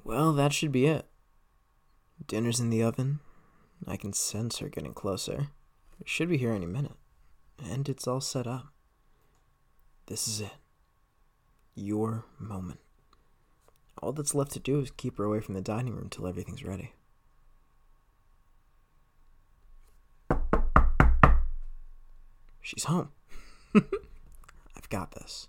Well, that should be it. Dinner's in the oven. I can sense her getting closer. It should be here any minute. And it's all set up. This is it. Your moment. All that's left to do is keep her away from the dining room till everything's ready. She's home. I've got this.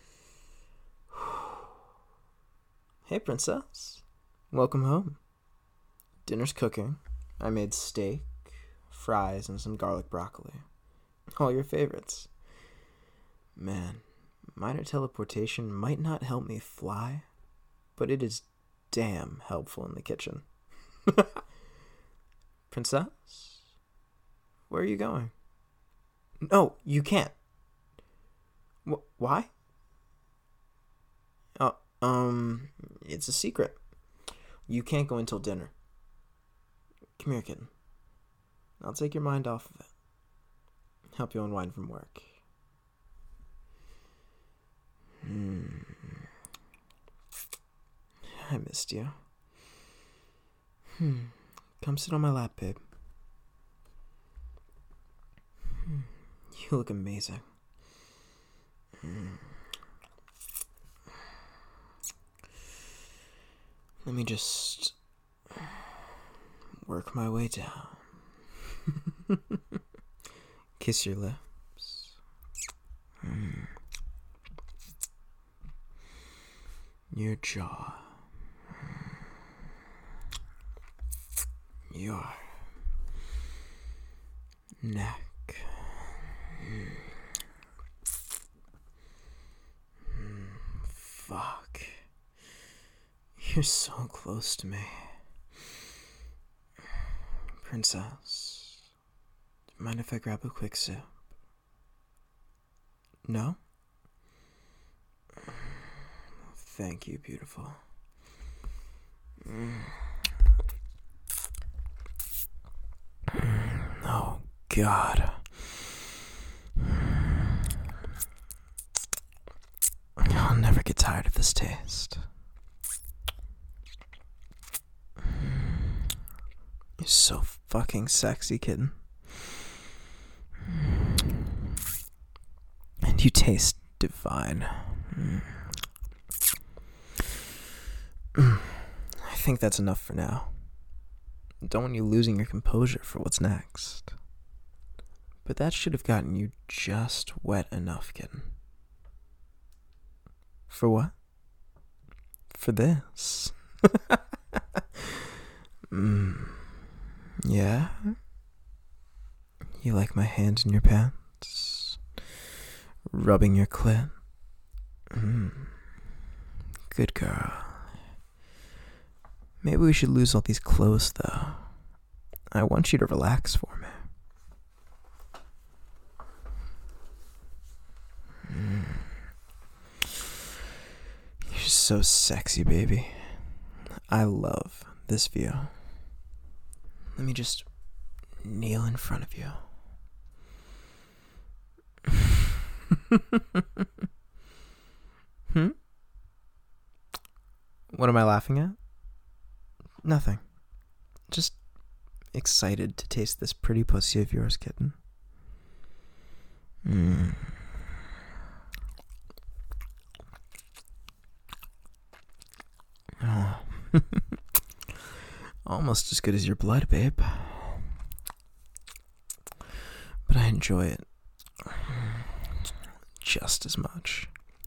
Hey, princess. Welcome home. Dinner's cooking. I made steak, fries, and some garlic broccoli. All your favorites. Man, minor teleportation might not help me fly, but it is damn helpful in the kitchen. Princess? Where are you going? No, you can't. Why? It's a secret. You can't go until dinner. Come here, kitten. I'll take your mind off of it. Help you unwind from work. I missed you. Come sit on my lap, babe. You look amazing. Let me just work my way down. Kiss your lips. Your jaw. Your neck. Fuck. You're so close to me. Princess, do you mind if I grab a quick sip? No? Thank you, beautiful. Oh, God. I'll never get tired of this taste. You're so fucking sexy, kitten. And you taste divine. I think that's enough for now. Don't want you losing your composure for what's next. But that should have gotten you just wet enough, kitten. For what? For this. Yeah? You like my hands in your pants? Rubbing your clit? Good girl. Maybe we should lose all these clothes, though. I want you to relax for me. You're so sexy, baby. I love this view. Let me just kneel in front of you. What am I laughing at? Nothing. Just excited to taste this pretty pussy of yours, kitten. Oh. Almost as good as your blood, babe. But I enjoy it just as much.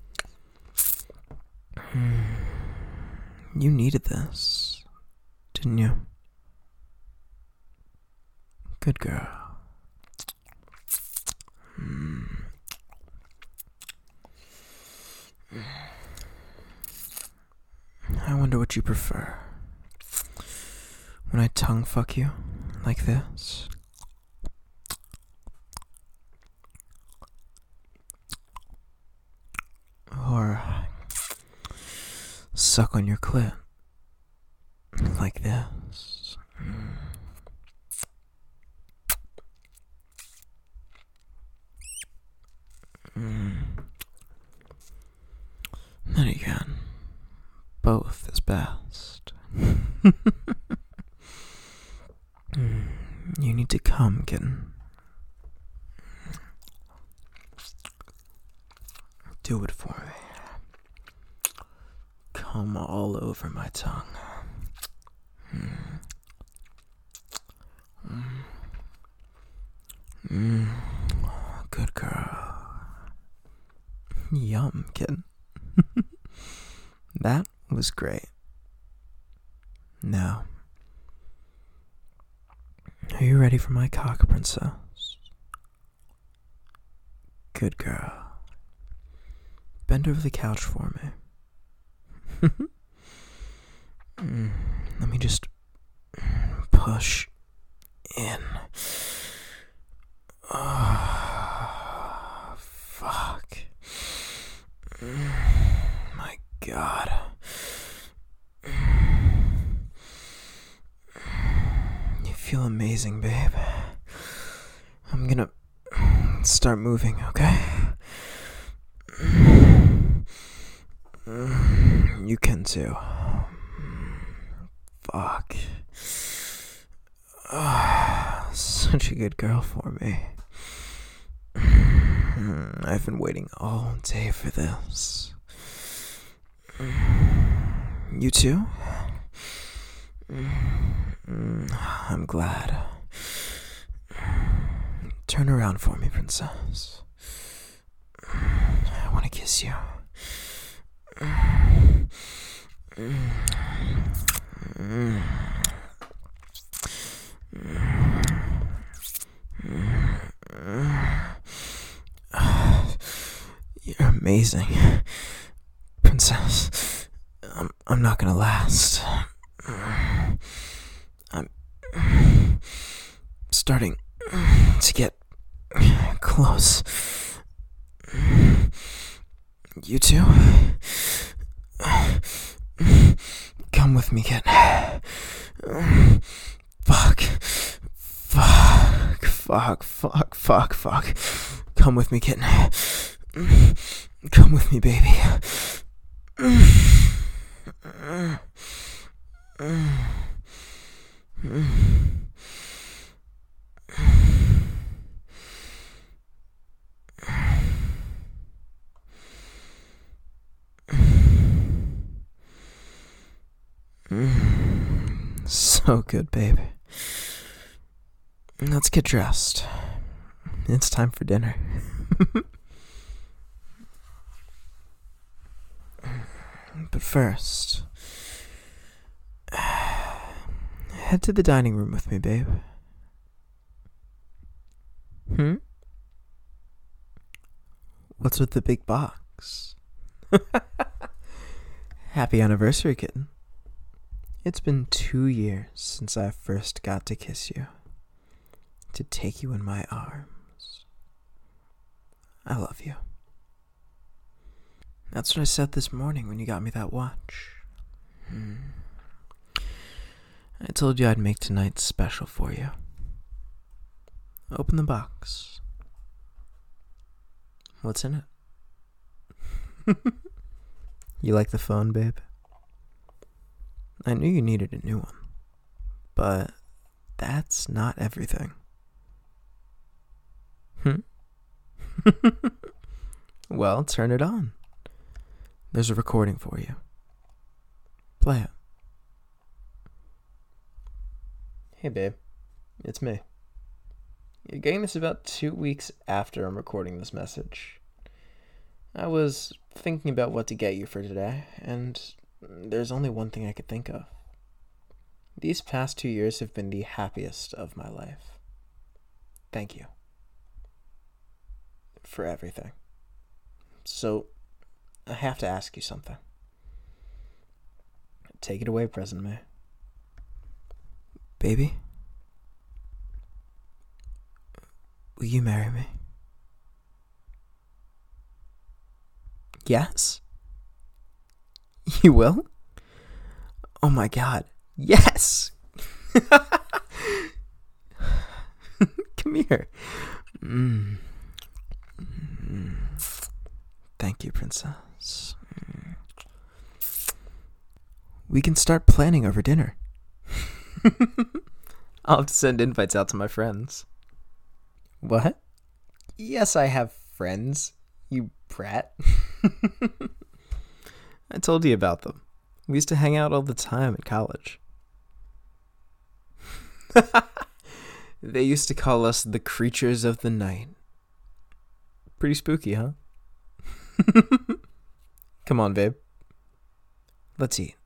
You needed this, didn't you? Good girl. I wonder what you prefer. When I tongue fuck you like this? Or suck on your clit like this? Then again, both is best. You need to come, kitten. Do it for me. Come all over my tongue. Good girl. Yum, kitten. That was great. Now, are you ready for my cock, princess? Good girl. Bend over the couch for me. Let me just push in. Oh, fuck. My God. You feel amazing, babe. I'm gonna start moving, okay? You can too. Fuck. Such a good girl for me. I've been waiting all day for this. You too? I'm glad. Turn around for me, princess. I want to kiss you. You're amazing, princess. I'm not gonna last. I'm starting to get close. You too? Come with me, kid. Fuck. Come with me, kitten. Come with me, baby. So good, baby. Let's get dressed. It's time for dinner. But first, head to the dining room with me, babe. What's with the big box? Happy anniversary, kitten. It's been 2 years since I first got to kiss you, to take you in my arms. I love you. That's what I said this morning when you got me that watch. I told you I'd make tonight special for you. Open the box. What's in it? You like the phone, babe? I knew you needed a new one, but that's not everything. Well, turn it on. There's a recording for you. Play it. Hey, babe. It's me. You're getting this about 2 weeks after I'm recording this message. I was thinking about what to get you for today, and there's only one thing I could think of. These past 2 years have been the happiest of my life. Thank you. For everything. So, I have to ask you something. Take it away, Present May. Baby? Will you marry me? Yes? You will? Oh my God. Yes! Come here. Thank you, princess. We can start planning over dinner. I'll have to send invites out to my friends. What? Yes, I have friends, you brat. I told you about them. We used to hang out all the time in college. They used to call us the creatures of the night. Pretty spooky, huh? Come on, babe. Let's eat.